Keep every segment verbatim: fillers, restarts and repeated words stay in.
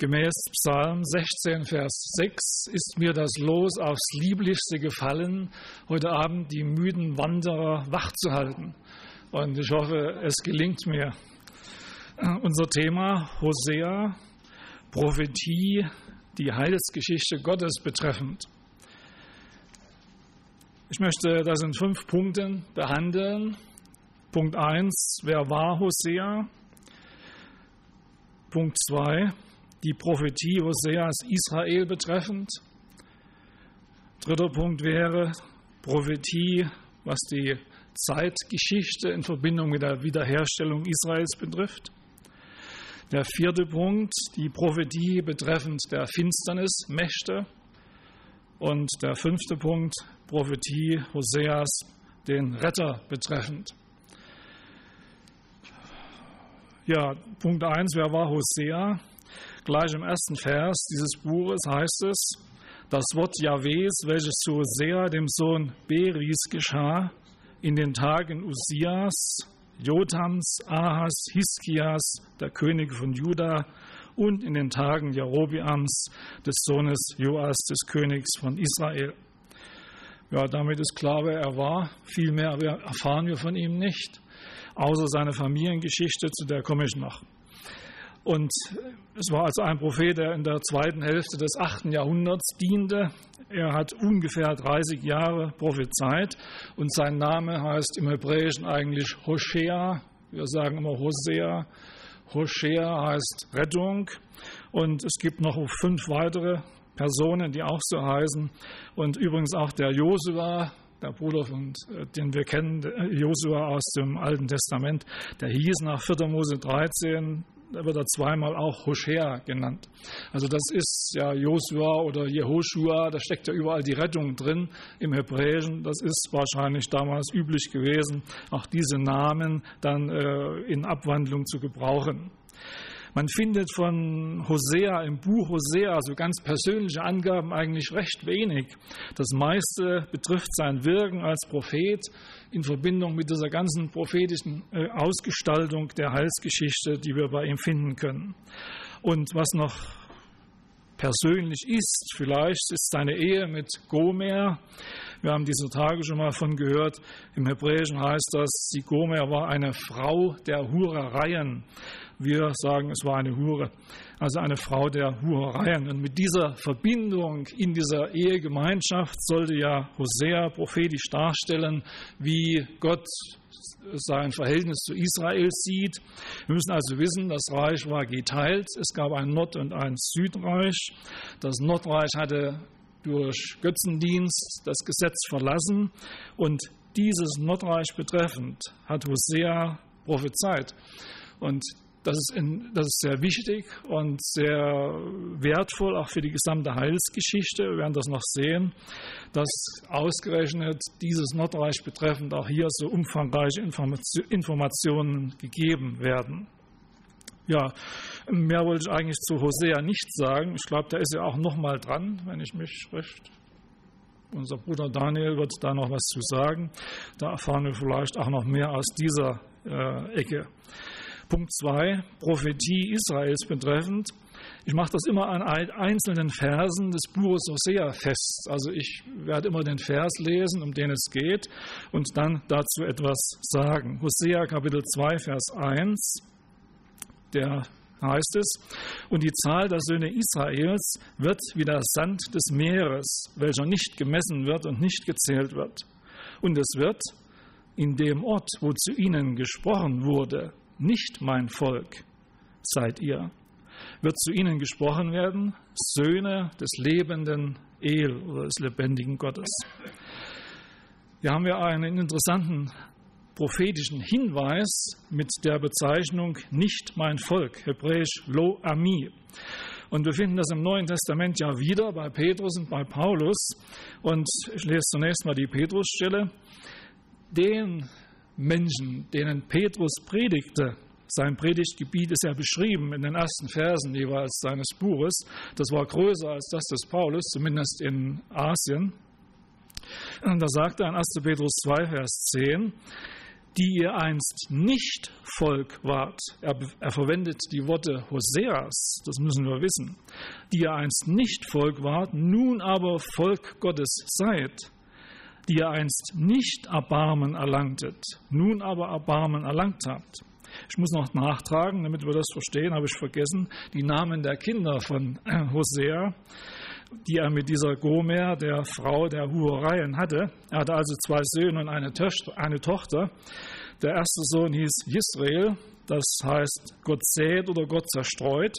Gemäß Psalm sechzehn, Vers sechs ist mir das Los aufs Lieblichste gefallen, heute Abend die müden Wanderer wach zu halten. Und ich hoffe, es gelingt mir. Unser Thema Hosea, Prophetie, die Heilsgeschichte Gottes betreffend. Ich möchte das in fünf Punkten behandeln. Punkt eins, wer war Hosea? Punkt zwei, die Prophetie Hoseas Israel betreffend. Dritter Punkt wäre Prophetie, was die Zeitgeschichte in Verbindung mit der Wiederherstellung Israels betrifft. Der vierte Punkt, die Prophetie betreffend der Finsternismächte. Und der fünfte Punkt, Prophetie Hoseas, den Retter betreffend. Ja, Punkt eins, wer war Hosea? Gleich im ersten Vers dieses Buches heißt es, das Wort Jahwes, welches zu Hosea, dem Sohn Beris, geschah, in den Tagen Usias, Jotams, Ahas, Hiskias, der König von Juda, und in den Tagen Jerobeams, des Sohnes Joas, des Königs von Israel. Ja, damit ist klar, wer er war. Viel mehr erfahren wir von ihm nicht, außer seine Familiengeschichte, zu der komme ich noch. Und es war also ein Prophet, der in der zweiten Hälfte des achten Jahrhunderts diente. Er hat ungefähr dreißig Jahre prophezeit und sein Name heißt im Hebräischen eigentlich Hoshea. Wir sagen immer Hosea. Hoshea heißt Rettung. Und es gibt noch fünf weitere Personen, die auch so heißen. Und übrigens auch der Josua, der Bruder, von, den wir kennen, Josua aus dem Alten Testament, der hieß nach vierter Mose dreizehn, da wird er zweimal auch Hoshea genannt. Also das ist ja Josua oder Jehoshua, da steckt ja überall die Rettung drin im Hebräischen. Das ist wahrscheinlich damals üblich gewesen, auch diese Namen dann äh, in Abwandlung zu gebrauchen. Man findet von Hosea im Buch Hosea so ganz persönliche Angaben eigentlich recht wenig. Das meiste betrifft sein Wirken als Prophet in Verbindung mit dieser ganzen prophetischen äh, Ausgestaltung der Heilsgeschichte, die wir bei ihm finden können. Und was noch persönlich ist, vielleicht ist seine Ehe mit Gomer. Wir haben diese Tage schon mal von gehört. Im Hebräischen heißt das, die Gomer war eine Frau der Hurereien. Wir sagen, es war eine Hure, also eine Frau der Hurereien. Und mit dieser Verbindung in dieser Ehegemeinschaft sollte ja Hosea prophetisch darstellen, wie Gott sein Verhältnis zu Israel sieht. Wir müssen also wissen, das Reich war geteilt. Es gab ein Nord- und ein Südreich. Das Nordreich hatte durch Götzendienst das Gesetz verlassen. Und dieses Nordreich betreffend hat Hosea prophezeit. Und Das ist, in, das ist sehr wichtig und sehr wertvoll, auch für die gesamte Heilsgeschichte. Wir werden das noch sehen, dass ausgerechnet dieses Nordreich betreffend auch hier so umfangreiche Informationen gegeben werden. Ja, mehr wollte ich eigentlich zu Hosea nicht sagen. Ich glaube, da ist ja auch noch mal dran, wenn ich mich recht... Unser Bruder Daniel wird da noch was zu sagen. Da erfahren wir vielleicht auch noch mehr aus dieser äh, Ecke. Punkt zwei, Prophetie Israels betreffend. Ich mache das immer an einzelnen Versen des Buches Hosea fest. Also ich werde immer den Vers lesen, um den es geht, und dann dazu etwas sagen. Hosea Kapitel zwei, Vers eins, der heißt es, und die Zahl der Söhne Israels wird wie der Sand des Meeres, welcher nicht gemessen wird und nicht gezählt wird. Und es wird in dem Ort, wo zu ihnen gesprochen wurde, nicht mein Volk seid ihr, wird zu ihnen gesprochen werden, Söhne des lebenden El oder des lebendigen Gottes. Hier haben wir einen interessanten prophetischen Hinweis mit der Bezeichnung nicht mein Volk, hebräisch Lo Ami. Und wir finden das im Neuen Testament ja wieder bei Petrus und bei Paulus. Und ich lese zunächst mal die Petrusstelle. Den Menschen, denen Petrus predigte, sein Predigtgebiet ist ja beschrieben in den ersten Versen jeweils seines Buches. Das war größer als das des Paulus, zumindest in Asien. Und da sagt er in erster Petrus zwei, Vers zehn, die ihr einst nicht Volk wart. Er, er verwendet die Worte Hoseas, das müssen wir wissen, die ihr einst nicht Volk wart, nun aber Volk Gottes seid, die ihr einst nicht Erbarmen erlangtet, nun aber Erbarmen erlangt habt. Ich muss noch nachtragen, damit wir das verstehen, habe ich vergessen, die Namen der Kinder von Hosea, die er mit dieser Gomer, der Frau der Hureien, hatte. Er hatte also zwei Söhne und eine Tochter. Der erste Sohn hieß Jisrael, das heißt Gott sät oder Gott zerstreut.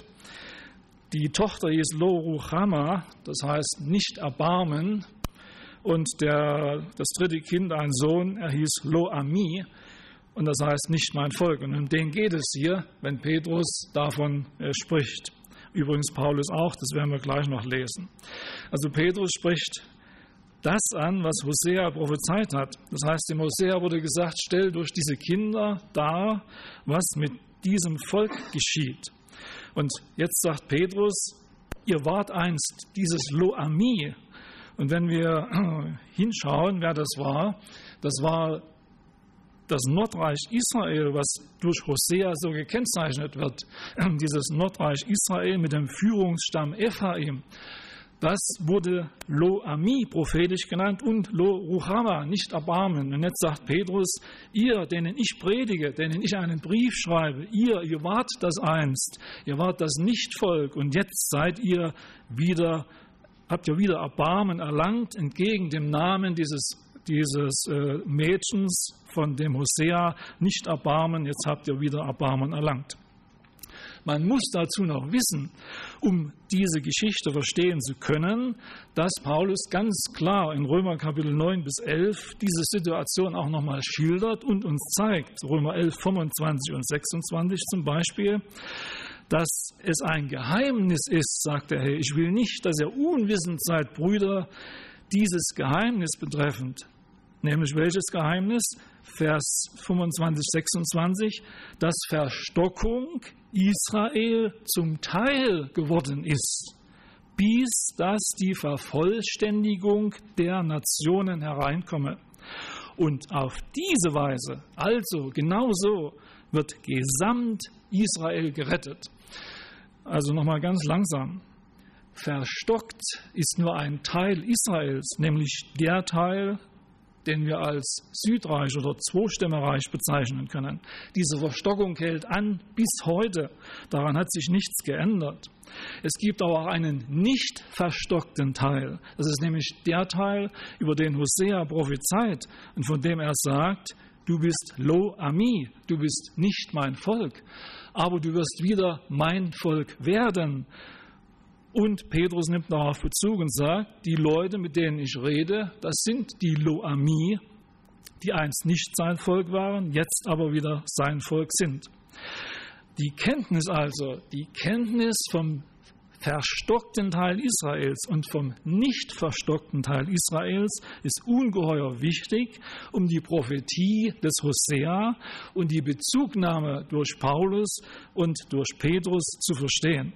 Die Tochter hieß Lo Ruchama, das heißt nicht erbarmen. Und der, das dritte Kind, ein Sohn, er hieß Lo Ami, und das heißt nicht mein Volk. Und um den geht es hier, wenn Petrus davon äh, spricht. Übrigens Paulus auch, das werden wir gleich noch lesen. Also Petrus spricht das an, was Hosea prophezeit hat. Das heißt, dem Hosea wurde gesagt, stell durch diese Kinder dar, was mit diesem Volk geschieht. Und jetzt sagt Petrus, ihr wart einst dieses Lo-Ami. Und wenn wir hinschauen, wer das war, das war das Nordreich Israel, was durch Hosea so gekennzeichnet wird, dieses Nordreich Israel mit dem Führungsstamm Ephraim, das wurde Lo-Ami prophetisch genannt und Lo-Ruchama, nicht Erbarmen. Und jetzt sagt Petrus, ihr, denen ich predige, denen ich einen Brief schreibe, ihr, ihr wart das einst, ihr wart das Nichtvolk und jetzt seid ihr wieder, habt ihr wieder Erbarmen erlangt entgegen dem Namen dieses dieses äh, Mädchens, von dem Hosea, nicht Erbarmen, jetzt habt ihr wieder Erbarmen erlangt. Man muss dazu noch wissen, um diese Geschichte verstehen zu können, dass Paulus ganz klar in Römer Kapitel neun bis elf diese Situation auch nochmal schildert und uns zeigt, Römer elf, fünfundzwanzig und sechsundzwanzig zum Beispiel, dass es ein Geheimnis ist, sagt er, hey, ich will nicht, dass ihr unwissend seid, Brüder, dieses Geheimnis betreffend. Nämlich welches Geheimnis? Vers fünfundzwanzig, sechsundzwanzig, dass Verstockung Israel zum Teil geworden ist, bis dass die Vervollständigung der Nationen hereinkomme. Und auf diese Weise, also genauso, wird gesamt Israel gerettet. Also nochmal ganz langsam. Verstockt ist nur ein Teil Israels, nämlich der Teil, den wir als Südreich oder Zweistämmerreich bezeichnen können. Diese Verstockung hält an bis heute. Daran hat sich nichts geändert. Es gibt aber auch einen nicht verstockten Teil. Das ist nämlich der Teil, über den Hosea prophezeit und von dem er sagt, du bist Lo-Ami, du bist nicht mein Volk, aber du wirst wieder mein Volk werden. Und Petrus nimmt darauf Bezug und sagt, die Leute, mit denen ich rede, das sind die Lo-Ami, die einst nicht sein Volk waren, jetzt aber wieder sein Volk sind. Die Kenntnis also, die Kenntnis vom verstockten Teil Israels und vom nicht verstockten Teil Israels ist ungeheuer wichtig, um die Prophetie des Hosea und die Bezugnahme durch Paulus und durch Petrus zu verstehen.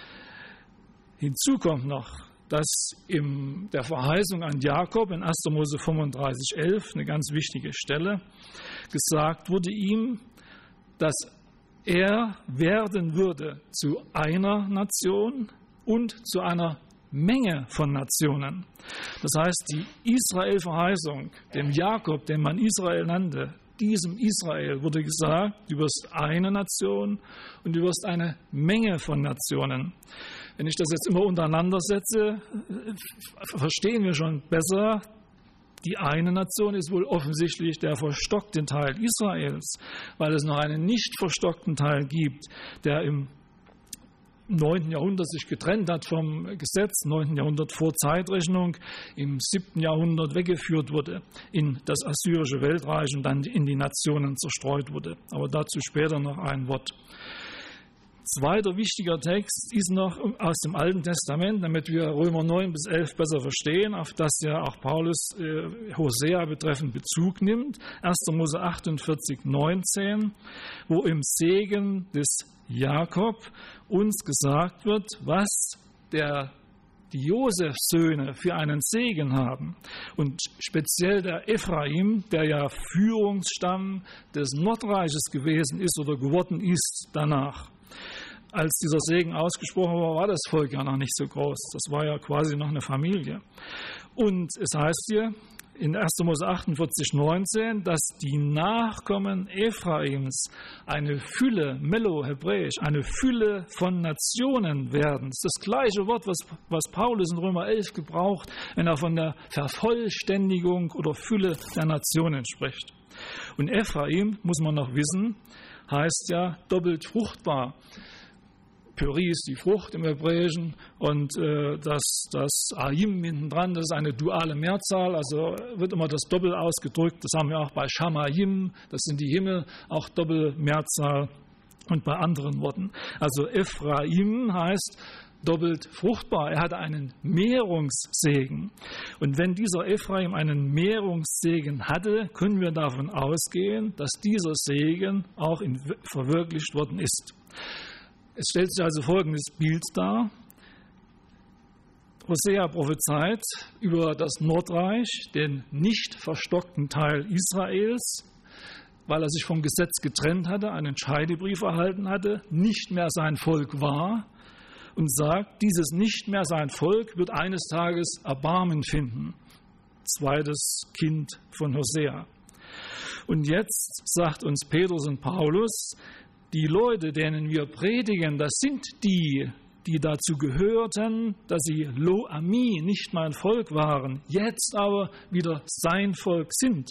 Hinzu kommt noch, dass in der Verheißung an Jakob in erster Mose fünfunddreißig, elf, eine ganz wichtige Stelle, gesagt wurde ihm, dass er werden würde zu einer Nation und zu einer Menge von Nationen. Das heißt, die Israel-Verheißung, dem Jakob, den man Israel nannte, diesem Israel wurde gesagt, du wirst eine Nation und du wirst eine Menge von Nationen. Wenn ich das jetzt immer untereinander setze, verstehen wir schon besser, die eine Nation ist wohl offensichtlich der verstockte Teil Israels, weil es noch einen nicht verstockten Teil gibt, der im neunten Jahrhundert sich getrennt hat vom Gesetz, neunten Jahrhundert vor Zeitrechnung, im siebten Jahrhundert weggeführt wurde in das assyrische Weltreich und dann in die Nationen zerstreut wurde. Aber dazu später noch ein Wort. Zweiter wichtiger Text ist noch aus dem Alten Testament, damit wir Römer neun bis elf besser verstehen, auf das ja auch Paulus äh, Hosea betreffend Bezug nimmt. erster Mose achtundvierzig, neunzehn, wo im Segen des Jakob uns gesagt wird, was der, die Josefs-Söhne für einen Segen haben. Und speziell der Ephraim, der ja Führungsstamm des Nordreiches gewesen ist oder geworden ist danach. Als dieser Segen ausgesprochen war, war das Volk ja noch nicht so groß. Das war ja quasi noch eine Familie. Und es heißt hier in erster Mose achtundvierzig, neunzehn, dass die Nachkommen Ephraims eine Fülle, Melo hebräisch, eine Fülle von Nationen werden. Das ist das gleiche Wort, was, was Paulus in Römer elf gebraucht, wenn er von der Vervollständigung oder Fülle der Nationen spricht. Und Ephraim, muss man noch wissen, heißt ja doppelt fruchtbar. Peri ist die Frucht im Hebräischen und äh, das, das Aim hinten dran, das ist eine duale Mehrzahl, also wird immer das Doppel ausgedrückt. Das haben wir auch bei Shamayim, das sind die Himmel, auch Doppelmehrzahl und bei anderen Worten. Also Ephraim heißt doppelt fruchtbar. Er hatte einen Mehrungssegen. Und wenn dieser Ephraim einen Mehrungssegen hatte, können wir davon ausgehen, dass dieser Segen auch in, verwirklicht worden ist. Es stellt sich also folgendes Bild dar. Hosea prophezeit über das Nordreich, den nicht verstockten Teil Israels, weil er sich vom Gesetz getrennt hatte, einen Scheidebrief erhalten hatte, nicht mehr sein Volk war und sagt, dieses nicht mehr sein Volk wird eines Tages Erbarmen finden. Zweites Kind von Hosea. Und jetzt sagt uns Petrus und Paulus, die Leute, denen wir predigen, das sind die, die dazu gehörten, dass sie Lo Ami, nicht mein Volk waren, jetzt aber wieder sein Volk sind.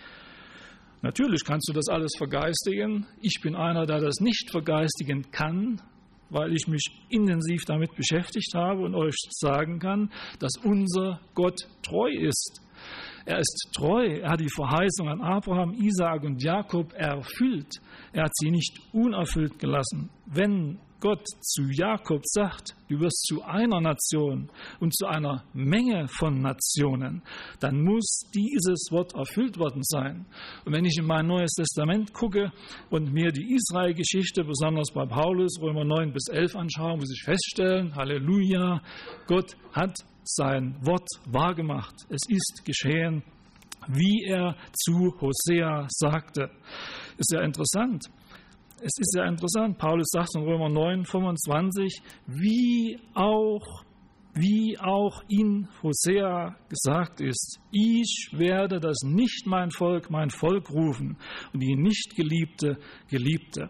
Natürlich kannst du das alles vergeistigen. Ich bin einer, der das nicht vergeistigen kann, weil ich mich intensiv damit beschäftigt habe und euch sagen kann, dass unser Gott treu ist. Er ist treu, er hat die Verheißung an Abraham, Isaak und Jakob erfüllt. Er hat sie nicht unerfüllt gelassen. Wenn Gott zu Jakob sagt, du wirst zu einer Nation und zu einer Menge von Nationen, dann muss dieses Wort erfüllt worden sein. Und wenn ich in mein Neues Testament gucke und mir die Israel-Geschichte, besonders bei Paulus, Römer neun bis elf anschaue, muss ich feststellen, Halleluja, Gott hat sein Wort wahrgemacht. Es ist geschehen, wie er zu Hosea sagte. Ist ja interessant. Es ist ja interessant. Paulus sagt in Römer neun, fünfundzwanzig, wie auch, wie auch in Hosea gesagt ist, ich werde das nicht mein Volk, mein Volk rufen und die Nichtgeliebte, Geliebte.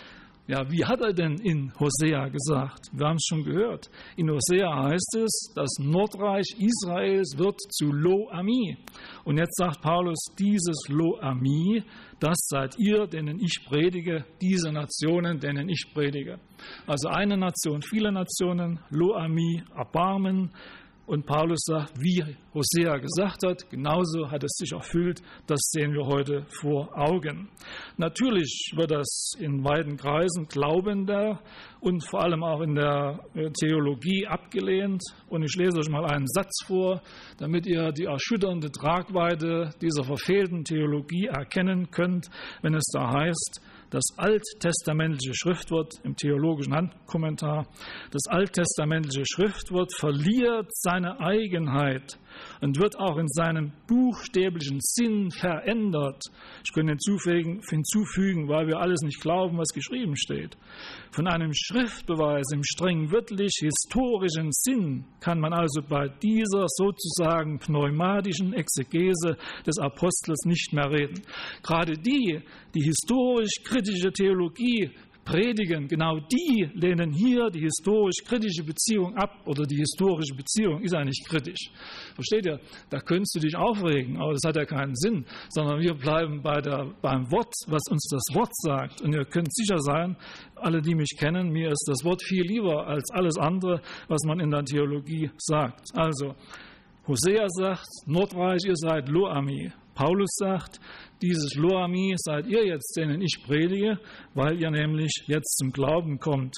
Ja, wie hat er denn in Hosea gesagt? Wir haben es schon gehört. In Hosea heißt es, das Nordreich Israels wird zu Lo Ami. Und jetzt sagt Paulus, dieses Lo Ami, das seid ihr, denen ich predige, diese Nationen, denen ich predige. Also eine Nation, viele Nationen, Lo Ami, Erbarmen. Und Paulus sagt, wie Hosea gesagt hat, genauso hat es sich erfüllt, das sehen wir heute vor Augen. Natürlich wird das in weiten Kreisen Glaubender und vor allem auch in der Theologie abgelehnt. Und ich lese euch mal einen Satz vor, damit ihr die erschütternde Tragweite dieser verfehlten Theologie erkennen könnt, wenn es da heißt, das alttestamentliche Schriftwort im theologischen Handkommentar, das alttestamentliche Schriftwort verliert seine Eigenheit und wird auch in seinem buchstäblichen Sinn verändert. Ich könnte hinzufügen, hinzufügen, weil wir alles nicht glauben, was geschrieben steht. Von einem Schriftbeweis im streng wörtlich-historischen Sinn kann man also bei dieser sozusagen pneumatischen Exegese des Apostels nicht mehr reden. Gerade die, die historisch-kritische Theologie predigen, genau die lehnen hier die historisch-kritische Beziehung ab, oder die historische Beziehung ist ja nicht kritisch. Versteht ihr? Da könntest du dich aufregen, aber das hat ja keinen Sinn, sondern wir bleiben bei der, beim Wort, was uns das Wort sagt. Und ihr könnt sicher sein, alle, die mich kennen, mir ist das Wort viel lieber als alles andere, was man in der Theologie sagt. Also, Hosea sagt, Nordreich, ihr seid Lo Ami. Paulus sagt, dieses Lo Ami seid ihr jetzt, denen ich predige, weil ihr nämlich jetzt zum Glauben kommt.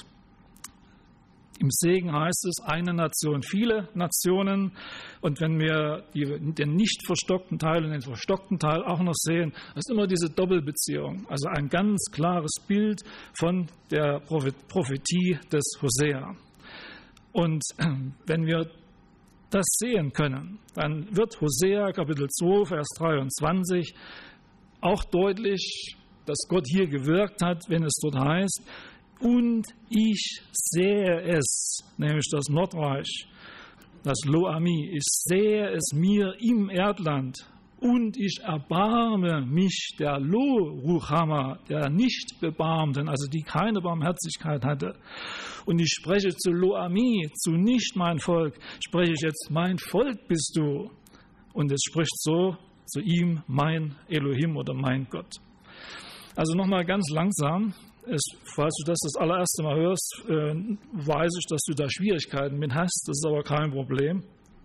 Im Segen heißt es, eine Nation, viele Nationen. Und wenn wir die, den nicht verstockten Teil und den verstockten Teil auch noch sehen, ist immer diese Doppelbeziehung. Also ein ganz klares Bild von der Prophetie des Hosea. Und wenn wir das sehen können, dann wird Hosea Kapitel zwei, Vers dreiundzwanzig auch deutlich, dass Gott hier gewirkt hat, wenn es dort heißt, und ich sehe es, nämlich das Nordreich, das Lo-Ami, ich sehe es mir im Erdland, und ich erbarme mich der Lo-Ruchama, der Nicht-Bebarmten, also die keine Barmherzigkeit hatte. Und ich spreche zu Lo-Ami, zu nicht mein Volk, spreche ich jetzt, mein Volk bist du. Und es spricht so zu ihm, mein Elohim oder mein Gott. Also nochmal ganz langsam, es, falls du das das allererste Mal hörst, äh, weiß ich, dass du da Schwierigkeiten mit hast, das ist aber kein Problem.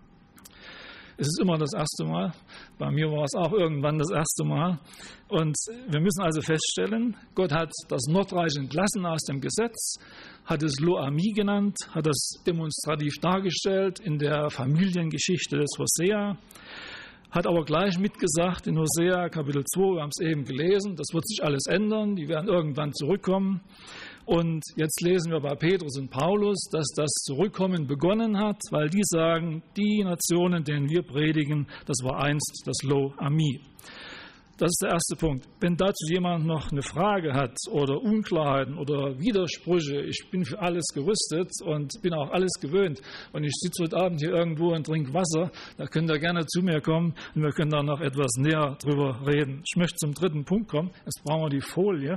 Es ist immer das erste Mal. Bei mir war es auch irgendwann das erste Mal. Und wir müssen also feststellen, Gott hat das Nordreich entlassen aus dem Gesetz, hat es Lo-Ami genannt, hat das demonstrativ dargestellt in der Familiengeschichte des Hosea, hat aber gleich mitgesagt in Hosea Kapitel zwei, wir haben es eben gelesen, das wird sich alles ändern, die werden irgendwann zurückkommen. Und jetzt lesen wir bei Petrus und Paulus, dass das Zurückkommen begonnen hat, weil die sagen, die Nationen, denen wir predigen, das war einst das Lo-Ami. Das ist der erste Punkt. Wenn dazu jemand noch eine Frage hat oder Unklarheiten oder Widersprüche, ich bin für alles gerüstet und bin auch alles gewöhnt und ich sitze heute Abend hier irgendwo und trinke Wasser, da könnt ihr gerne zu mir kommen und wir können da noch etwas näher drüber reden. Ich möchte zum dritten Punkt kommen. Jetzt brauchen wir die Folie.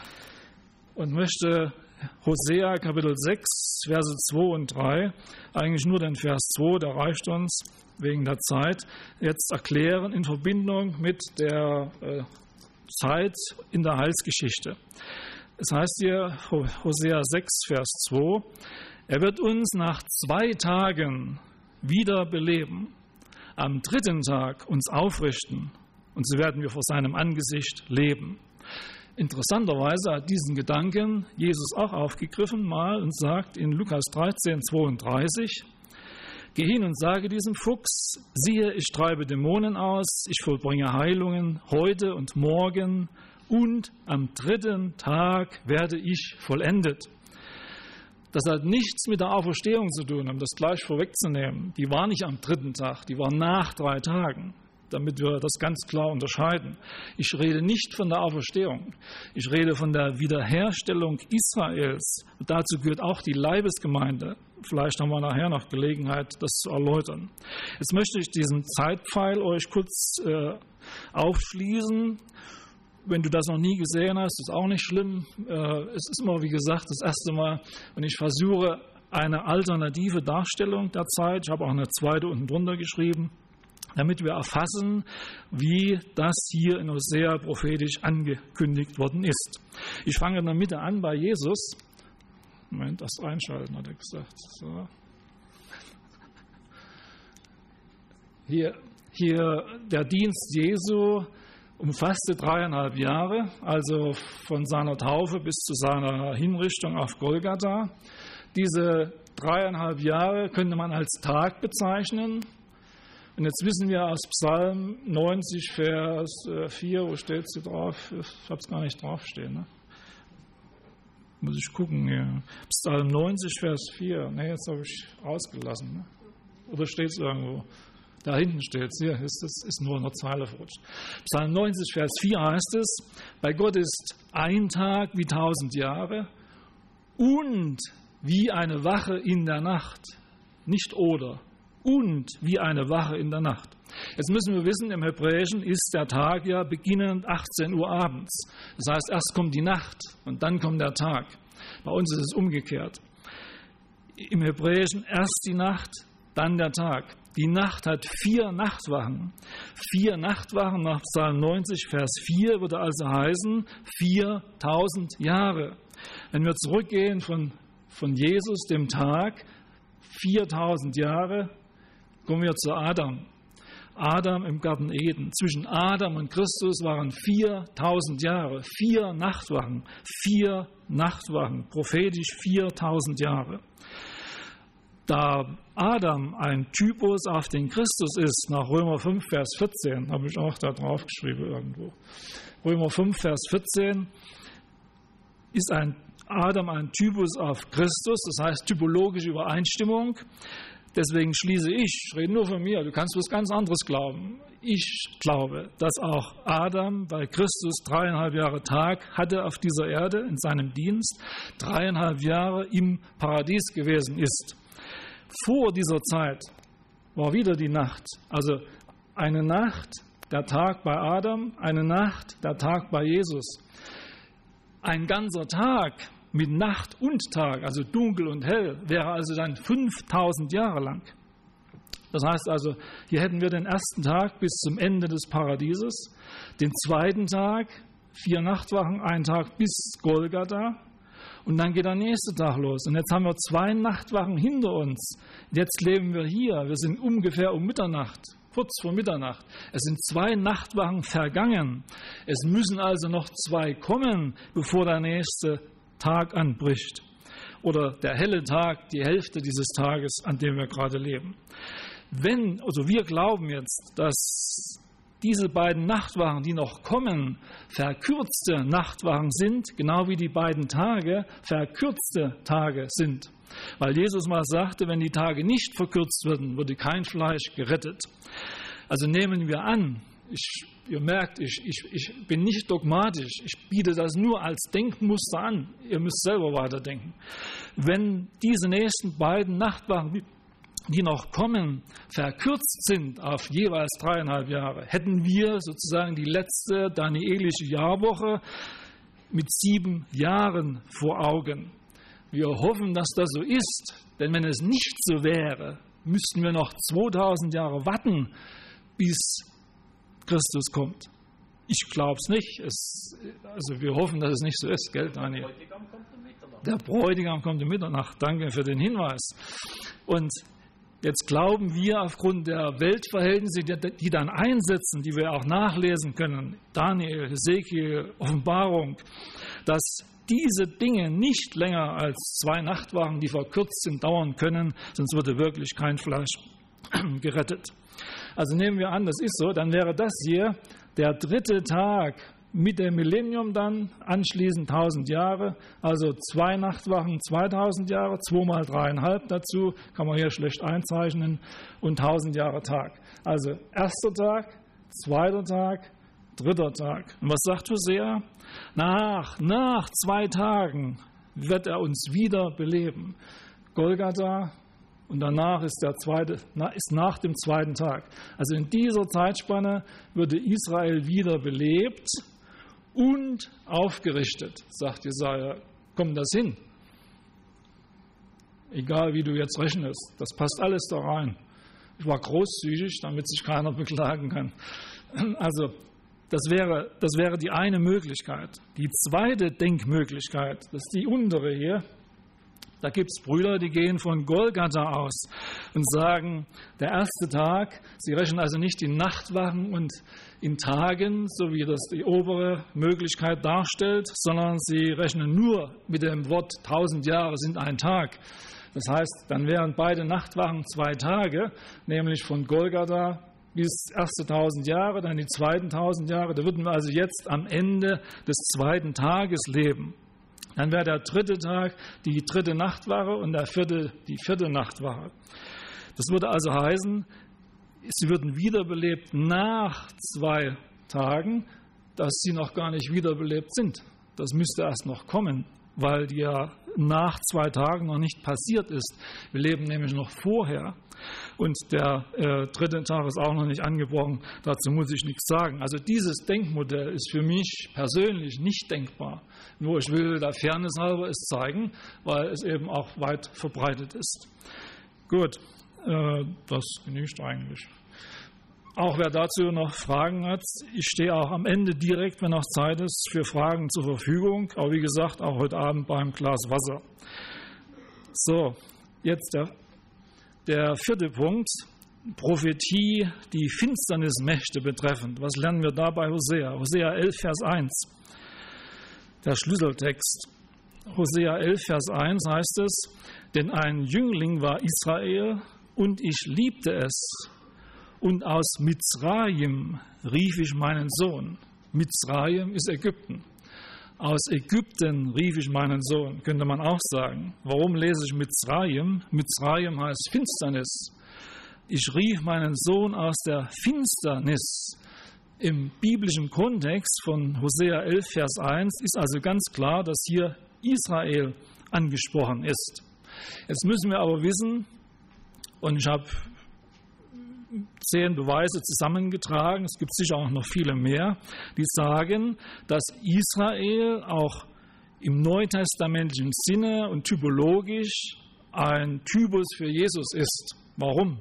Und möchte Hosea Kapitel sechs, Verse zwei und drei, eigentlich nur den Vers zwei, der reicht uns wegen der Zeit, jetzt erklären in Verbindung mit der äh, Zeit in der Heilsgeschichte. Es heißt hier, Hosea sechs, Vers zwei, er wird uns nach zwei Tagen wieder beleben, am dritten Tag uns aufrichten und so werden wir vor seinem Angesicht leben. Interessanterweise hat diesen Gedanken Jesus auch aufgegriffen mal und sagt in Lukas dreizehn, zweiunddreißig, geh hin und sage diesem Fuchs, siehe, ich treibe Dämonen aus, ich vollbringe Heilungen heute und morgen und am dritten Tag werde ich vollendet. Das hat nichts mit der Auferstehung zu tun, um das gleich vorwegzunehmen. Die war nicht am dritten Tag, die war nach drei Tagen. Damit wir das ganz klar unterscheiden. Ich rede nicht von der Auferstehung. Ich rede von der Wiederherstellung Israels. Und dazu gehört auch die Leibesgemeinde. Vielleicht haben wir nachher noch Gelegenheit, das zu erläutern. Jetzt möchte ich diesen Zeitpfeil euch kurz äh, aufschließen. Wenn du das noch nie gesehen hast, ist auch nicht schlimm. Äh, es ist immer, wie gesagt, das erste Mal. Und ich versuche eine alternative Darstellung der Zeit. Ich habe auch eine zweite unten drunter geschrieben, damit wir erfassen, wie das hier in Hosea prophetisch angekündigt worden ist. Ich fange in der Mitte an bei Jesus. Moment, das einschalten, hat er gesagt. So. Hier, hier der Dienst Jesu umfasste dreieinhalb Jahre, also von seiner Taufe bis zu seiner Hinrichtung auf Golgatha. Diese dreieinhalb Jahre könnte man als Tag bezeichnen. Und jetzt wissen wir aus Psalm neunzig, Vers vier, wo steht es hier drauf? Ich habe es gar nicht draufstehen. Ne? Muss ich gucken. Ja. Psalm neunzig, Vers vier. Ne, jetzt habe ich ausgelassen. Ne? Oder steht es irgendwo? Da hinten steht es. Hier ist es, ist nur eine Zeile verrutscht. Psalm neunzig, Vers vier heißt es, bei Gott ist ein Tag wie tausend Jahre und wie eine Wache in der Nacht. Nicht oder. Und wie eine Wache in der Nacht. Jetzt müssen wir wissen, im Hebräischen ist der Tag ja beginnend achtzehn Uhr abends. Das heißt, erst kommt die Nacht und dann kommt der Tag. Bei uns ist es umgekehrt. Im Hebräischen erst die Nacht, dann der Tag. Die Nacht hat vier Nachtwachen. Vier Nachtwachen nach Psalm neunzig, Vers vier würde also heißen viertausend Jahre. Wenn wir zurückgehen von, von Jesus, dem Tag, viertausend Jahre, kommen wir zu Adam. Adam im Garten Eden. Zwischen Adam und Christus waren viertausend Jahre, vier Nachtwachen, vier Nachtwachen, prophetisch viertausend Jahre. Da Adam ein Typus auf den Christus ist, nach Römer fünf, Vers vierzehn, habe ich auch da drauf geschrieben irgendwo. Römer fünf, Vers vierzehn, ist ein Adam ein Typus auf Christus, das heißt typologische Übereinstimmung. Deswegen schließe ich, ich rede nur von mir, du kannst was ganz anderes glauben. Ich glaube, dass auch Adam bei Christus dreieinhalb Jahre Tag hatte auf dieser Erde in seinem Dienst, dreieinhalb Jahre im Paradies gewesen ist. Vor dieser Zeit war wieder die Nacht, also eine Nacht, der Tag bei Adam, eine Nacht, der Tag bei Jesus. Ein ganzer Tag mit Nacht und Tag, also dunkel und hell, wäre also dann fünftausend Jahre lang. Das heißt also, hier hätten wir den ersten Tag bis zum Ende des Paradieses, den zweiten Tag, vier Nachtwachen, einen Tag bis Golgatha und dann geht der nächste Tag los. Und jetzt haben wir zwei Nachtwachen hinter uns. Jetzt leben wir hier, wir sind ungefähr um Mitternacht, kurz vor Mitternacht. Es sind zwei Nachtwachen vergangen. Es müssen also noch zwei kommen, bevor der nächste Tag anbricht oder der helle Tag, die Hälfte dieses Tages, an dem wir gerade leben. Wenn, also wir glauben jetzt, dass diese beiden Nachtwachen, die noch kommen, verkürzte Nachtwachen sind, genau wie die beiden Tage verkürzte Tage sind. Weil Jesus mal sagte, wenn die Tage nicht verkürzt würden, würde kein Fleisch gerettet. Also nehmen wir an, ich Ihr merkt, ich, ich, ich bin nicht dogmatisch, ich biete das nur als Denkmuster an. Ihr müsst selber weiterdenken. Wenn diese nächsten beiden Nachtwachen, die noch kommen, verkürzt sind auf jeweils dreieinhalb Jahre, hätten wir sozusagen die letzte danielische Jahrwoche mit sieben Jahren vor Augen. Wir hoffen, dass das so ist, denn wenn es nicht so wäre, müssten wir noch zweitausend Jahre warten, bis Christus kommt. Ich glaube es nicht. Es, also wir hoffen, dass es nicht so ist, gell, Daniel? Der Bräutigam kommt um Mitternacht. Der Bräutigam kommt um Mitternacht. Danke für den Hinweis. Und jetzt glauben wir aufgrund der Weltverhältnisse, die, die dann einsetzen, die wir auch nachlesen können, Daniel, Hesekiel, Offenbarung, dass diese Dinge nicht länger als zwei Nachtwachen, die verkürzt sind, dauern können, sonst würde wirklich kein Fleisch gerettet. Also nehmen wir an, das ist so, dann wäre das hier der dritte Tag mit dem Millennium dann, anschließend tausend Jahre, also zwei Nachtwachen, zweitausend Jahre, zweimal dreieinhalb dazu, kann man hier schlecht einzeichnen, und tausend Jahre Tag. Also erster Tag, zweiter Tag, dritter Tag. Und was sagt Hosea? Nach, nach zwei Tagen wird er uns wieder beleben. Golgatha. Und danach ist, der zweite, ist nach dem zweiten Tag. Also in dieser Zeitspanne würde Israel wieder belebt und aufgerichtet, sagt Jesaja. Kommt das hin? Egal wie du jetzt rechnest, das passt alles da rein. Ich war großzügig, damit sich keiner beklagen kann. Also das wäre, das wäre die eine Möglichkeit. Die zweite Denkmöglichkeit, das ist die untere hier. Da gibt es Brüder, die gehen von Golgatha aus und sagen, der erste Tag, sie rechnen also nicht in Nachtwachen und in Tagen, so wie das die obere Möglichkeit darstellt, sondern sie rechnen nur mit dem Wort tausend Jahre sind ein Tag. Das heißt, dann wären beide Nachtwachen zwei Tage, nämlich von Golgatha bis erste tausend Jahre, dann die zweiten tausend Jahre. Da würden wir also jetzt am Ende des zweiten Tages leben. Dann wäre der dritte Tag die dritte Nachtwache und der vierte die vierte Nachtwache. Das würde also heißen, sie würden wiederbelebt nach zwei Tagen, dass sie noch gar nicht wiederbelebt sind. Das müsste erst noch kommen, weil die ja nach zwei Tagen noch nicht passiert ist. Wir leben nämlich noch vorher. Und der äh, dritte Tag ist auch noch nicht angebrochen. Dazu muss ich nichts sagen. Also dieses Denkmodell ist für mich persönlich nicht denkbar. Nur ich will der Fairness halber es zeigen, weil es eben auch weit verbreitet ist. Gut, äh, das genügt eigentlich. Auch wer dazu noch Fragen hat, ich stehe auch am Ende direkt, wenn noch Zeit ist, für Fragen zur Verfügung. Aber wie gesagt, auch heute Abend beim Glas Wasser. So, jetzt der Der vierte Punkt, Prophetie, die Finsternismächte betreffend. Was lernen wir da bei Hosea? Hosea elf, Vers eins, der Schlüsseltext. Hosea elf, Vers eins heißt es, denn ein Jüngling war Israel und ich liebte es. Und aus Mizraim rief ich meinen Sohn. Mizraim ist Ägypten. Aus Ägypten rief ich meinen Sohn, könnte man auch sagen. Warum lese ich Mitzrayim? Mitzrayim heißt Finsternis. Ich rief meinen Sohn aus der Finsternis. Im biblischen Kontext von Hosea elf, Vers eins ist also ganz klar, dass hier Israel angesprochen ist. Jetzt müssen wir aber wissen, und ich habe zehn Beweise zusammengetragen, es gibt sicher auch noch viele mehr, die sagen, dass Israel auch im neutestamentlichen Sinne und typologisch ein Typus für Jesus ist. Warum?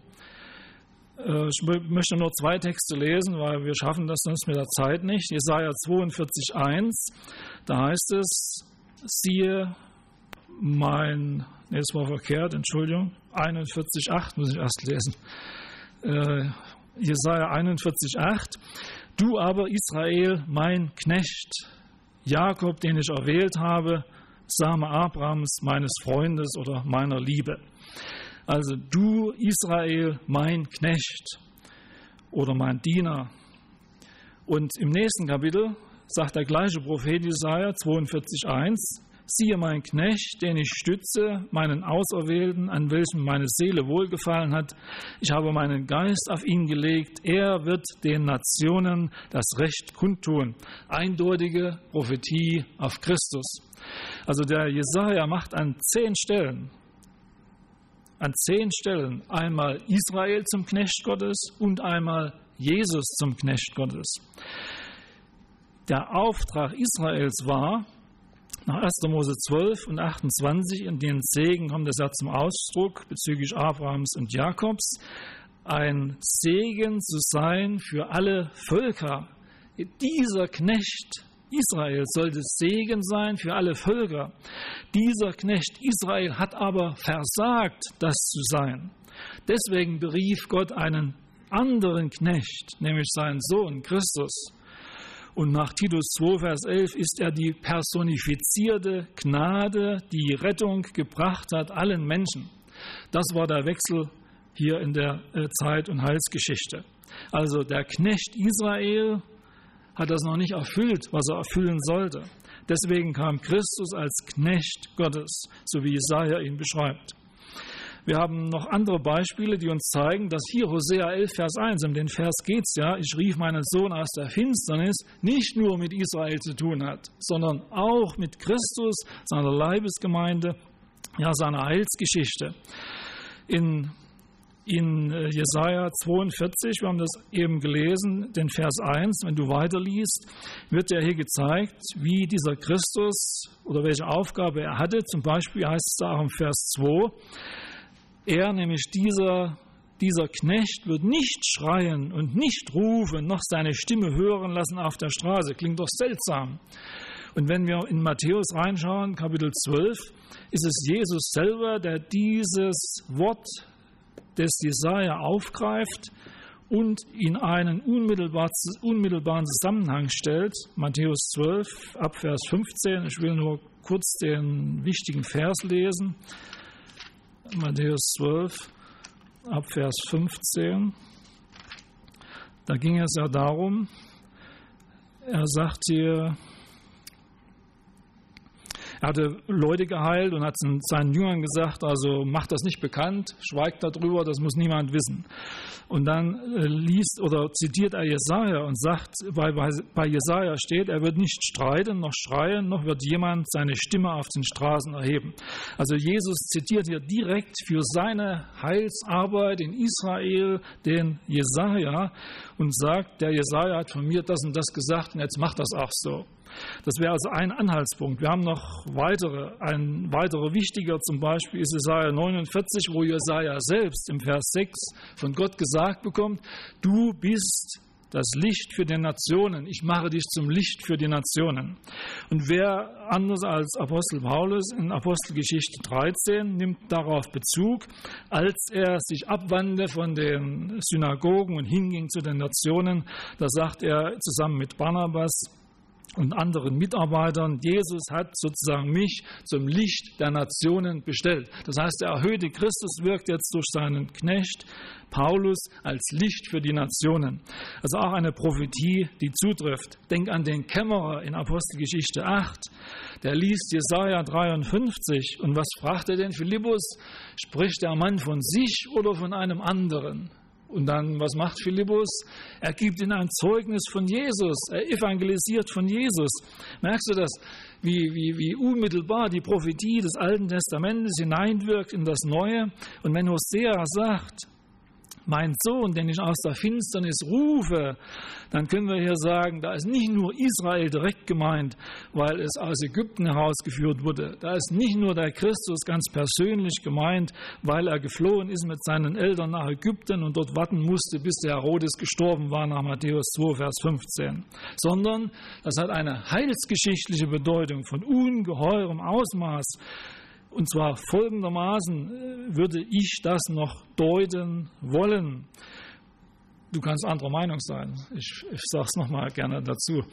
Ich möchte nur zwei Texte lesen, weil wir schaffen das sonst mit der Zeit nicht. Jesaja zweiundvierzig, eins, da heißt es, siehe mein, nee, das war verkehrt, Entschuldigung, einundvierzig, acht muss ich erst lesen. Äh, Jesaja einundvierzig, acht, du aber Israel, mein Knecht, Jakob, den ich erwählt habe, Same Abrahams, meines Freundes oder meiner Liebe. Also du Israel, mein Knecht oder mein Diener. Und im nächsten Kapitel sagt der gleiche Prophet Jesaja zweiundvierzig, eins, siehe mein Knecht, den ich stütze, meinen Auserwählten, an welchem meine Seele wohlgefallen hat. Ich habe meinen Geist auf ihn gelegt. Er wird den Nationen das Recht kundtun. Eindeutige Prophetie auf Christus. Also der Jesaja macht an zehn Stellen, an zehn Stellen einmal Israel zum Knecht Gottes und einmal Jesus zum Knecht Gottes. Der Auftrag Israels war, nach erster Mose zwölf und achtundzwanzig, in den Segen kommt das ja zum Ausdruck bezüglich Abrahams und Jakobs, ein Segen zu sein für alle Völker. Dieser Knecht Israel sollte Segen sein für alle Völker. Dieser Knecht Israel hat aber versagt, das zu sein. Deswegen berief Gott einen anderen Knecht, nämlich seinen Sohn Christus. Und nach Titus zwei, Vers elf ist er die personifizierte Gnade, die Rettung gebracht hat allen Menschen. Das war der Wechsel hier in der Zeit- und Heilsgeschichte. Also der Knecht Israel hat das noch nicht erfüllt, was er erfüllen sollte. Deswegen kam Christus als Knecht Gottes, so wie Jesaja ihn beschreibt. Wir haben noch andere Beispiele, die uns zeigen, dass hier Hosea elf, Vers eins, um den Vers geht es ja, ich rief meinen Sohn aus der Finsternis, nicht nur mit Israel zu tun hat, sondern auch mit Christus, seiner Leibesgemeinde, ja, seiner Heilsgeschichte. In, in Jesaja zweiundvierzig, wir haben das eben gelesen, den Vers eins, wenn du weiterliest, wird ja hier gezeigt, wie dieser Christus oder welche Aufgabe er hatte. Zum Beispiel heißt es da auch im Vers zwei, er, nämlich dieser, dieser Knecht, wird nicht schreien und nicht rufen, noch seine Stimme hören lassen auf der Straße. Klingt doch seltsam. Und wenn wir in Matthäus reinschauen, Kapitel zwölf, ist es Jesus selber, der dieses Wort des Jesaja aufgreift und in einen unmittelbar, unmittelbaren Zusammenhang stellt. Matthäus zwölf, ab Vers fünfzehn. Ich will nur kurz den wichtigen Vers lesen. Matthäus zwölf, ab Vers fünfzehn. Da ging es ja darum, er sagt hier, er hatte Leute geheilt und hat seinen Jüngern gesagt, also macht das nicht bekannt, schweigt darüber, das muss niemand wissen. Und dann liest oder zitiert er Jesaja und sagt, bei, bei Jesaja steht, er wird nicht streiten, noch schreien, noch wird jemand seine Stimme auf den Straßen erheben. Also Jesus zitiert hier direkt für seine Heilsarbeit in Israel den Jesaja und sagt, der Jesaja hat von mir das und das gesagt und jetzt macht das auch so. Das wäre also ein Anhaltspunkt. Wir haben noch weitere. Ein weiterer wichtiger zum Beispiel ist Jesaja neunundvierzig, wo Jesaja selbst im Vers sechs von Gott gesagt bekommt, du bist das Licht für die Nationen. Ich mache dich zum Licht für die Nationen. Und wer anders als Apostel Paulus in Apostelgeschichte dreizehn nimmt darauf Bezug, als er sich abwandte von den Synagogen und hinging zu den Nationen, da sagt er zusammen mit Barnabas, und anderen Mitarbeitern, Jesus hat sozusagen mich zum Licht der Nationen bestellt. Das heißt, der erhöhte Christus wirkt jetzt durch seinen Knecht Paulus als Licht für die Nationen. Also auch eine Prophetie, die zutrifft. Denk an den Kämmerer in Apostelgeschichte acht. Der liest Jesaja dreiundfünfzig. Und was fragt er denn Philippus? Spricht der Mann von sich oder von einem anderen? Und dann, was macht Philippus? Er gibt ihnen ein Zeugnis von Jesus. Er evangelisiert von Jesus. Merkst du das? Wie, wie, wie unmittelbar die Prophetie des Alten Testamentes hineinwirkt in das Neue. Und wenn Hosea sagt, mein Sohn, den ich aus der Finsternis rufe, dann können wir hier sagen, da ist nicht nur Israel direkt gemeint, weil es aus Ägypten herausgeführt wurde. Da ist nicht nur der Christus ganz persönlich gemeint, weil er geflohen ist mit seinen Eltern nach Ägypten und dort warten musste, bis der Herodes gestorben war, nach Matthäus zwei, Vers fünfzehn. Sondern das hat eine heilsgeschichtliche Bedeutung von ungeheurem Ausmaß. Und zwar folgendermaßen würde ich das noch deuten wollen. Du kannst anderer Meinung sein. Ich, ich sage es nochmal gerne dazu.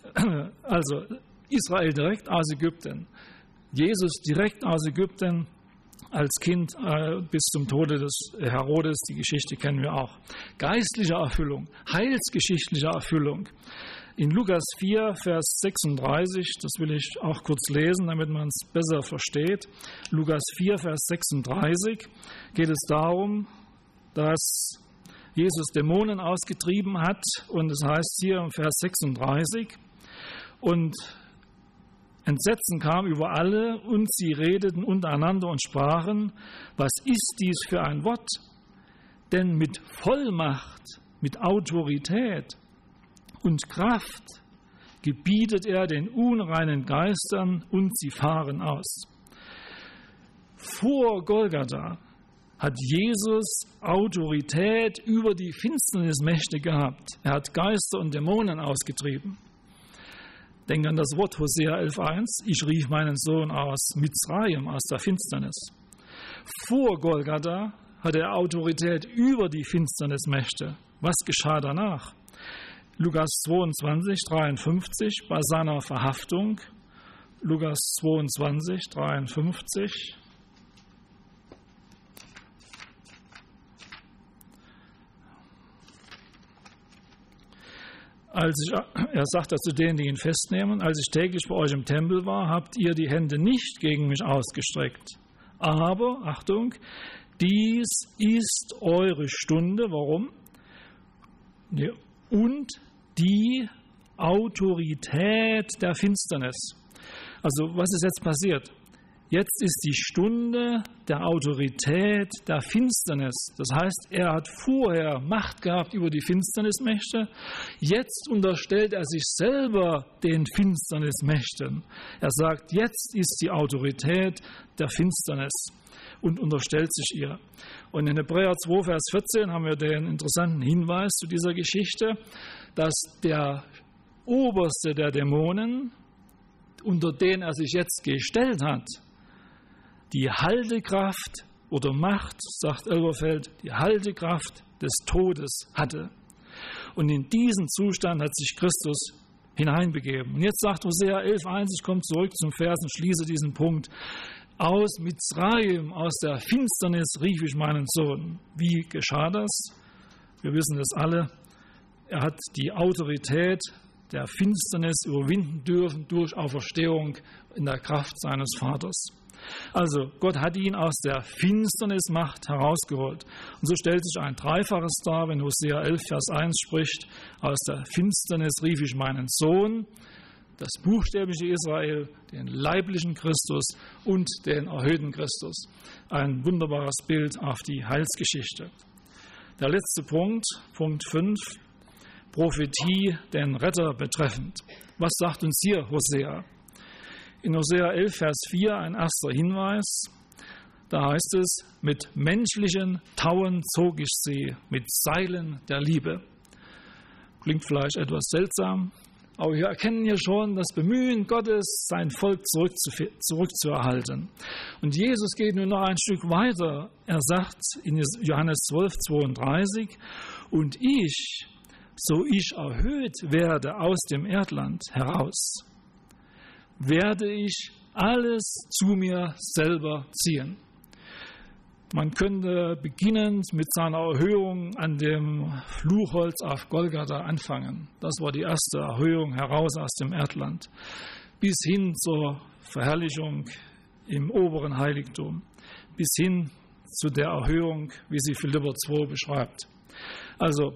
Also Israel direkt aus Ägypten. Jesus direkt aus Ägypten als Kind äh, bis zum Tode des Herodes. Die Geschichte kennen wir auch. Geistliche Erfüllung, heilsgeschichtliche Erfüllung. In Lukas vier, Vers sechsunddreißig, das will ich auch kurz lesen, damit man es besser versteht. Lukas vier, Vers sechsunddreißig geht es darum, dass Jesus Dämonen ausgetrieben hat. Und es heißt hier im Vers sechsunddreißig, und Entsetzen kam über alle, und sie redeten untereinander und sprachen, was ist dies für ein Wort? Denn mit Vollmacht, mit Autorität und Kraft gebietet er den unreinen Geistern, und sie fahren aus. Vor Golgatha hat Jesus Autorität über die Finsternismächte gehabt. Er hat Geister und Dämonen ausgetrieben. Denk an das Wort Hosea elf eins. Ich rief meinen Sohn aus Mizraim, aus der Finsternis. Vor Golgatha hatte er Autorität über die Finsternismächte. Was geschah danach? Lukas zweiundzwanzig, dreiundfünfzig, bei seiner Verhaftung. Lukas zweiundzwanzig, dreiundfünfzig. Als ich, er sagt das zu denen, die ihn festnehmen, als ich täglich bei euch im Tempel war, habt ihr die Hände nicht gegen mich ausgestreckt. Aber, Achtung, dies ist eure Stunde. Warum? Und die Autorität der Finsternis. Also was ist jetzt passiert? Jetzt ist die Stunde der Autorität der Finsternis. Das heißt, er hat vorher Macht gehabt über die Finsternismächte. Jetzt unterstellt er sich selber den Finsternismächten. Er sagt, jetzt ist die Autorität der Finsternis und unterstellt sich ihr. Und in Hebräer zwei, Vers vierzehn haben wir den interessanten Hinweis zu dieser Geschichte, dass der oberste der Dämonen, unter den er sich jetzt gestellt hat, die Haltekraft oder Macht, sagt Elberfeld, die Haltekraft des Todes hatte. Und in diesen Zustand hat sich Christus hineinbegeben. Und jetzt sagt Hosea elf eins, ich komme zurück zum Vers und schließe diesen Punkt. Aus Mizraim, aus der Finsternis rief ich meinen Sohn. Wie geschah das? Wir wissen das alle. Er hat die Autorität der Finsternis überwinden dürfen durch Auferstehung in der Kraft seines Vaters. Also Gott hat ihn aus der Finsternismacht herausgeholt. Und so stellt sich ein Dreifaches dar, wenn Hosea elf, Vers eins spricht, aus der Finsternis rief ich meinen Sohn, das buchstäbliche Israel, den leiblichen Christus und den erhöhten Christus. Ein wunderbares Bild auf die Heilsgeschichte. Der letzte Punkt, Punkt fünf, Prophetie den Retter betreffend. Was sagt uns hier Hosea? In Hosea elf, Vers vier ein erster Hinweis. Da heißt es, mit menschlichen Tauen zog ich sie, mit Seilen der Liebe. Klingt vielleicht etwas seltsam, aber wir erkennen hier schon das Bemühen Gottes, sein Volk zurückzuerhalten. Und Jesus geht nun noch ein Stück weiter. Er sagt in Johannes zwölf, zweiunddreißig, und ich so ich erhöht werde aus dem Erdland heraus, werde ich alles zu mir selber ziehen. Man könnte beginnend mit seiner Erhöhung an dem Fluchholz auf Golgatha anfangen. Das war die erste Erhöhung heraus aus dem Erdland, bis hin zur Verherrlichung im oberen Heiligtum, bis hin zu der Erhöhung, wie sie Philipper zwei beschreibt. Also,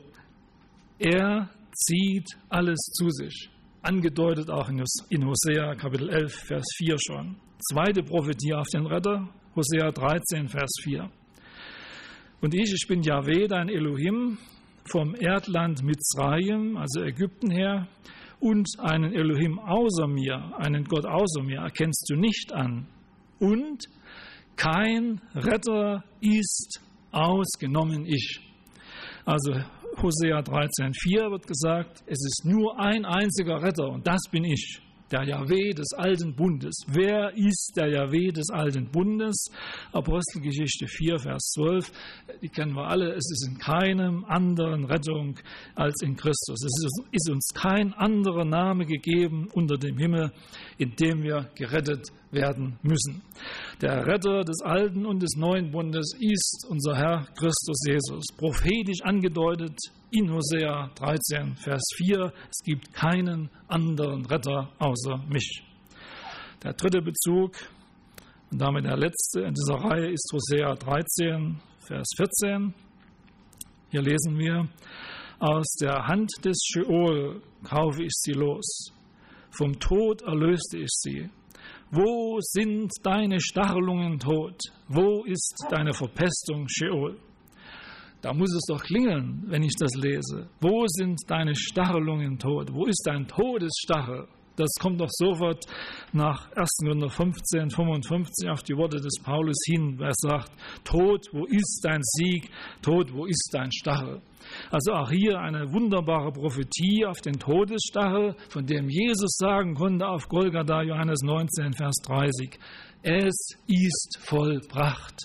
er zieht alles zu sich, angedeutet auch in Hosea Kapitel elf, Vers vier schon. Zweite Prophetie auf den Retter, Hosea dreizehn, Vers vier. Und ich, ich bin Jahwe, dein Elohim, vom Erdland Mitzrayim, also Ägypten her, und einen Elohim außer mir, einen Gott außer mir, erkennst du nicht an. Und kein Retter ist ausgenommen ich. Also Hosea dreizehn, vier wird gesagt, es ist nur ein einziger Retter und das bin ich, der Jahwe des alten Bundes. Wer ist der Jahwe des alten Bundes? Apostelgeschichte vier, Vers zwölf, die kennen wir alle. Es ist in keinem anderen Rettung als in Christus. Es ist uns kein anderer Name gegeben unter dem Himmel, in dem wir gerettet werden müssen. Der Retter des alten und des neuen Bundes ist unser Herr Christus Jesus, prophetisch angedeutet in Hosea dreizehn, Vers vier. Es gibt keinen anderen Retter außer mich. Der dritte Bezug und damit der letzte in dieser Reihe ist Hosea dreizehn, Vers vierzehn. Hier lesen wir: Aus der Hand des Scheol kaufe ich sie los, vom Tod erlöste ich sie. Wo sind deine Stachelungen, Tod? Wo ist deine Verpestung, Scheol? Da muss es doch klingeln, wenn ich das lese. Wo sind deine Stachelungen, Tod? Wo ist dein Todesstachel? Das kommt doch sofort nach ersten Korinther fünfzehn, fünfundfünfzig auf die Worte des Paulus hin, wer sagt: Tod, wo ist dein Sieg? Tod, wo ist dein Stachel? Also auch hier eine wunderbare Prophetie auf den Todesstachel, von dem Jesus sagen konnte auf Golgatha, Johannes neunzehn, Vers dreißig: Es ist vollbracht.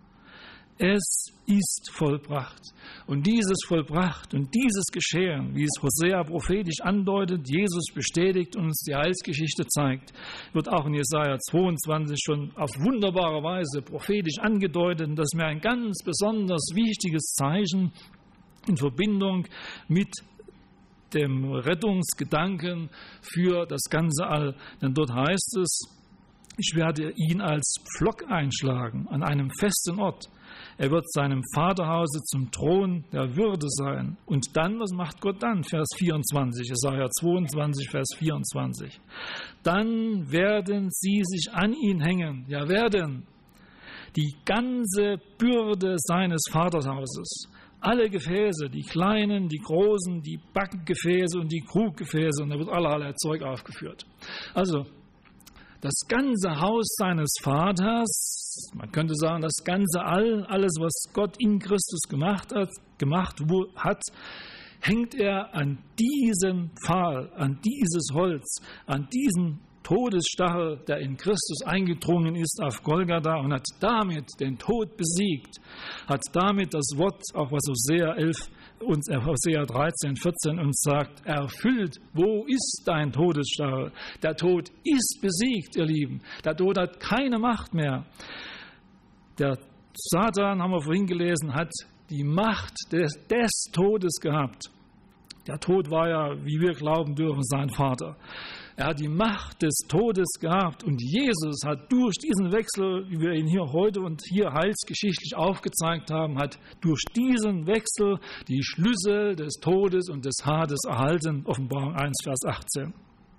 Es ist vollbracht. Und dieses vollbracht und dieses Geschehen, wie es Hosea prophetisch andeutet, Jesus bestätigt und uns die Heilsgeschichte zeigt, wird auch in Jesaja zweiundzwanzig schon auf wunderbare Weise prophetisch angedeutet. Und das ist mir ein ganz besonders wichtiges Zeichen in Verbindung mit dem Rettungsgedanken für das ganze All. Denn dort heißt es: Ich werde ihn als Pflock einschlagen an einem festen Ort. Er wird seinem Vaterhause zum Thron der Würde sein. Und dann, was macht Gott dann? Vers vierundzwanzig, Jesaja zweiundzwanzig, Vers vierundzwanzig. Dann werden sie sich an ihn hängen. Ja, werden die ganze Bürde seines Vaterhauses. Alle Gefäße, die kleinen, die großen, die Backgefäße und die Kruggefäße. Und da wird allerlei Zeug aufgeführt. Also, das ganze Haus seines Vaters, man könnte sagen, das ganze All, alles, was Gott in Christus gemacht hat, gemacht hat, hängt er an diesen Pfahl, an dieses Holz, an diesen Todesstachel, der in Christus eingedrungen ist auf Golgatha und hat damit den Tod besiegt, hat damit das Wort, auch was Hosea elf und Hosea dreizehn, vierzehn uns sagt, erfüllt. Wo ist dein Todesstachel? Der Tod ist besiegt, ihr Lieben. Der Tod hat keine Macht mehr. Der Satan, haben wir vorhin gelesen, hat die Macht des, des Todes gehabt. Der Tod war ja, wie wir glauben dürfen, sein Vater. Er hat die Macht des Todes gehabt und Jesus hat durch diesen Wechsel, wie wir ihn hier heute und hier heilsgeschichtlich aufgezeigt haben, hat durch diesen Wechsel die Schlüssel des Todes und des Hades erhalten. Offenbarung eins, Vers achtzehn.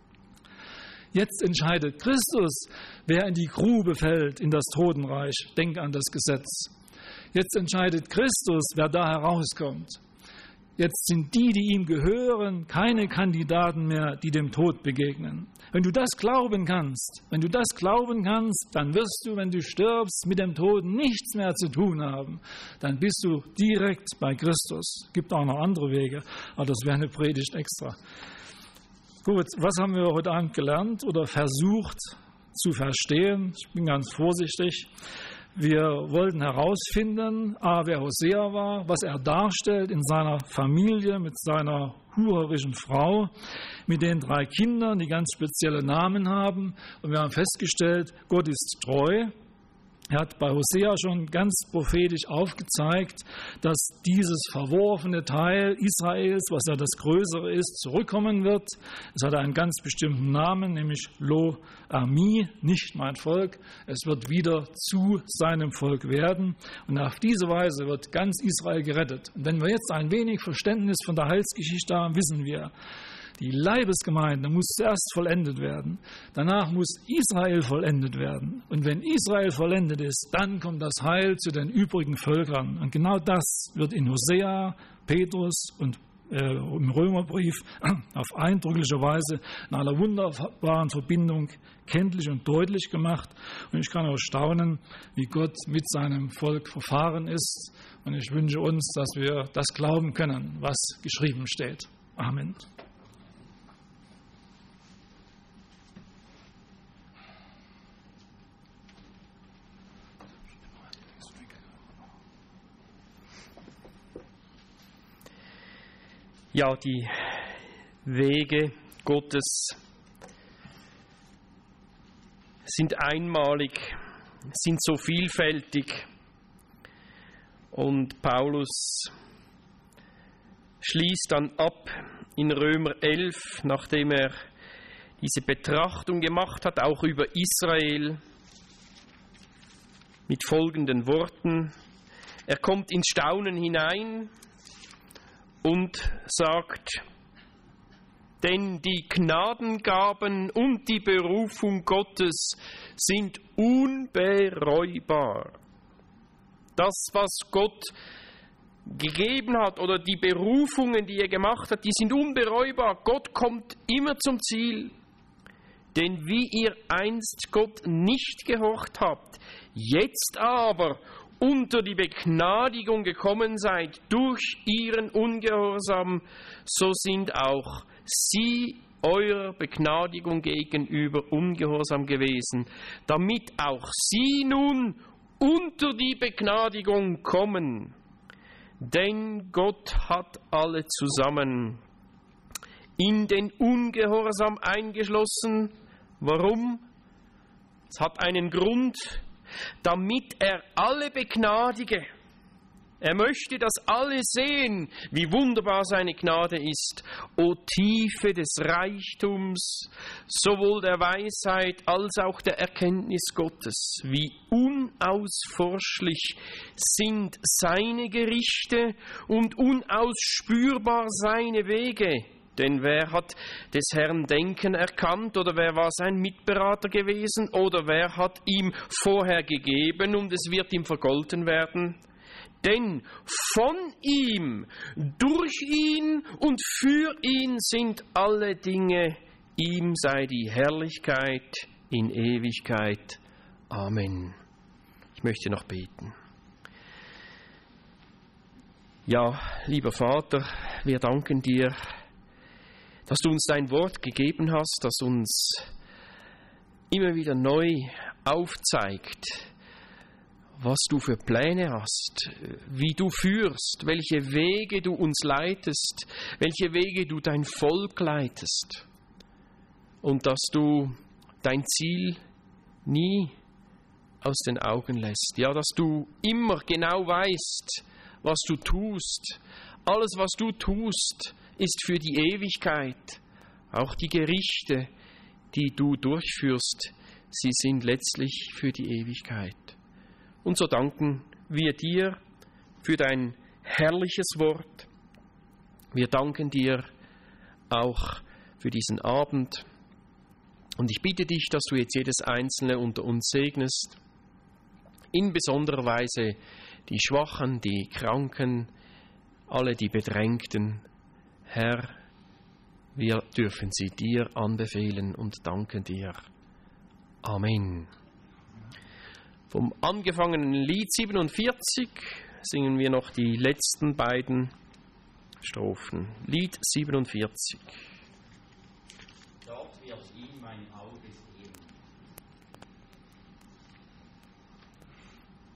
Jetzt entscheidet Christus, wer in die Grube fällt, in das Totenreich. Denk an das Gesetz. Jetzt entscheidet Christus, wer da herauskommt. Jetzt sind die, die ihm gehören, keine Kandidaten mehr, die dem Tod begegnen. Wenn du das glauben kannst, wenn du das glauben kannst, dann wirst du, wenn du stirbst, mit dem Tod nichts mehr zu tun haben. Dann bist du direkt bei Christus. Es gibt auch noch andere Wege, aber das wäre eine Predigt extra. Gut, was haben wir heute Abend gelernt oder versucht zu verstehen? Ich bin ganz vorsichtig. Wir wollten herausfinden, a, wer Hosea war, was er darstellt in seiner Familie mit seiner hurerischen Frau, mit den drei Kindern, die ganz spezielle Namen haben. Und wir haben festgestellt, Gott ist treu. Er hat bei Hosea schon ganz prophetisch aufgezeigt, dass dieses verworfene Teil Israels, was ja das Größere ist, zurückkommen wird. Es hat einen ganz bestimmten Namen, nämlich Lo Ami, nicht mein Volk. Es wird wieder zu seinem Volk werden. Und auf diese Weise wird ganz Israel gerettet. Und wenn wir jetzt ein wenig Verständnis von der Heilsgeschichte haben, wissen wir, die Leibesgemeinde muss zuerst vollendet werden. Danach muss Israel vollendet werden. Und wenn Israel vollendet ist, dann kommt das Heil zu den übrigen Völkern. Und genau das wird in Hosea, Petrus und äh, im Römerbrief auf eindrückliche Weise in einer wunderbaren Verbindung kenntlich und deutlich gemacht. Und ich kann auch staunen, wie Gott mit seinem Volk verfahren ist. Und ich wünsche uns, dass wir das glauben können, was geschrieben steht. Amen. Ja, die Wege Gottes sind einmalig, sind so vielfältig. Und Paulus schließt dann ab in Römer elf, nachdem er diese Betrachtung gemacht hat, auch über Israel, mit folgenden Worten. Er kommt ins Staunen hinein und sagt, denn die Gnadengaben und die Berufung Gottes sind unbereubar. Das, was Gott gegeben hat oder die Berufungen, die er gemacht hat, die sind unbereubar. Gott kommt immer zum Ziel. Denn wie ihr einst Gott nicht gehorcht habt, jetzt aber unter die Begnadigung gekommen seid durch ihren Ungehorsam, so sind auch sie eurer Begnadigung gegenüber ungehorsam gewesen, damit auch sie nun unter die Begnadigung kommen. Denn Gott hat alle zusammen in den Ungehorsam eingeschlossen. Warum? Es hat einen Grund, damit er alle begnadige. Er möchte, dass alle sehen, wie wunderbar seine Gnade ist. O Tiefe des Reichtums, sowohl der Weisheit als auch der Erkenntnis Gottes. Wie unausforschlich sind seine Gerichte und unausspürbar seine Wege. Denn wer hat des Herrn Denken erkannt, oder wer war sein Mitberater gewesen, oder wer hat ihm vorher gegeben, und es wird ihm vergolten werden? Denn von ihm, durch ihn und für ihn sind alle Dinge, ihm sei die Herrlichkeit in Ewigkeit. Amen. Ich möchte noch beten. Ja, lieber Vater, wir danken dir, dass du uns dein Wort gegeben hast, das uns immer wieder neu aufzeigt, was du für Pläne hast, wie du führst, welche Wege du uns leitest, welche Wege du dein Volk leitest. Und dass du dein Ziel nie aus den Augen lässt. Ja, dass du immer genau weißt, was du tust. Alles, was du tust, ist für die Ewigkeit. Auch die Gerichte, die du durchführst, sie sind letztlich für die Ewigkeit. Und so danken wir dir für dein herrliches Wort. Wir danken dir auch für diesen Abend. Und ich bitte dich, dass du jetzt jedes Einzelne unter uns segnest. In besonderer Weise die Schwachen, die Kranken, alle die Bedrängten. Herr, wir dürfen sie dir anbefehlen und danken dir. Amen. Vom angefangenen Lied siebenundvierzig singen wir noch die letzten beiden Strophen. Lied siebenundvierzig. Dort wird ihn mein Auge sehen.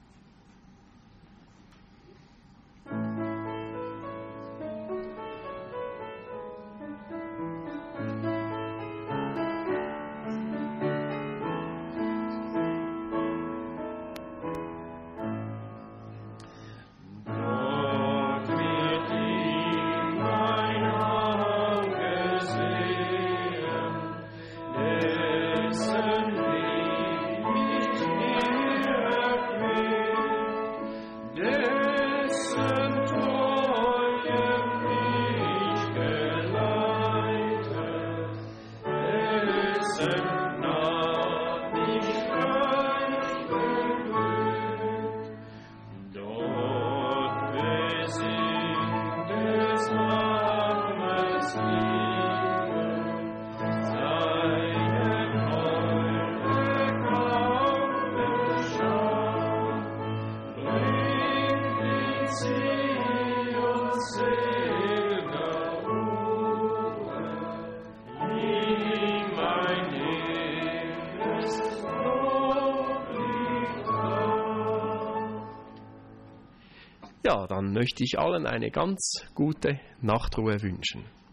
Ja, dann möchte ich allen eine ganz gute Nachtruhe wünschen.